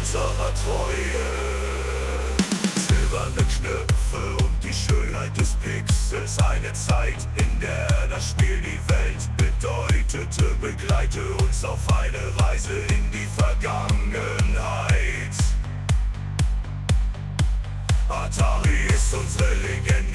unserer Treue. Silberne Knöpfe und die Schönheit des Pixels. Eine Zeit, in der das Spiel die Welt bedeutete. Begleite uns auf eine Reise in die Vergangenheit. Atari ist unsere Legende.